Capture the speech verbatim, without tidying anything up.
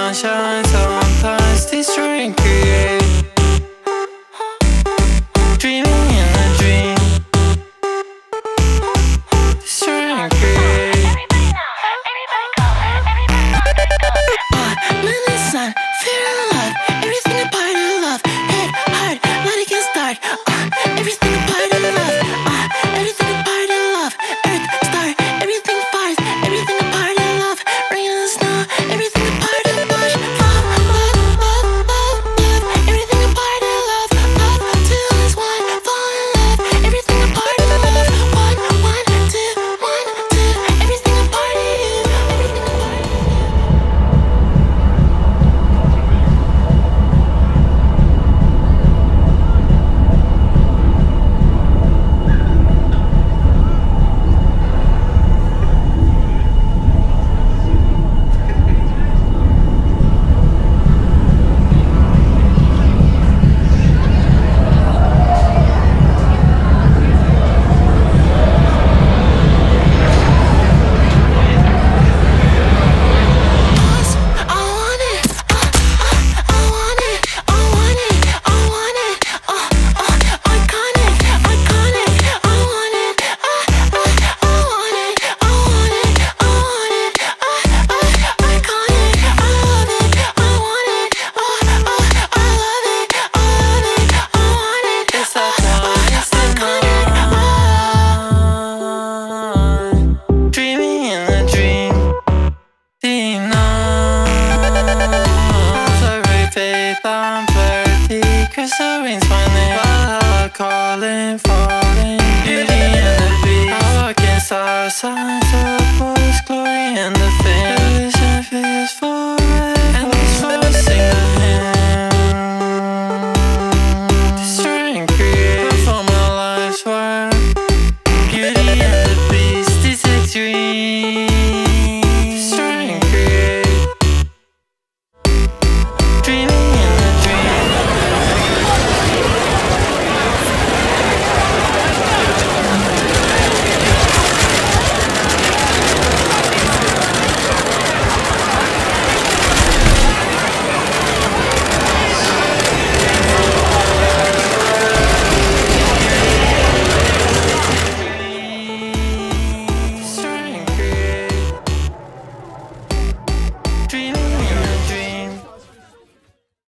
sunshine, sometimes destroy and create. Dreaming in a dream, destroy and create. Everybody now, everybody go, everybody go. Uh, moon and sun, fear and love, everything a part of love. Head hard, let it get start. Uh, everything a part of love. Uh, everything a part of love. Earth, star, everything fires, everything a part of love. Rain and snow, everything a part of bush. Love, love, love, love, love, everything a part of love. Love, two is one, fall in love, everything a part of love. One, one, two, one, two, everything a part of you, everything a part of you. It's like twice in the night, dreaming in a dream. Deep knows every faith I'm flirty. Crystal rings my name, Valhalla calling, falling. Beauty and the beast, I walk in stars.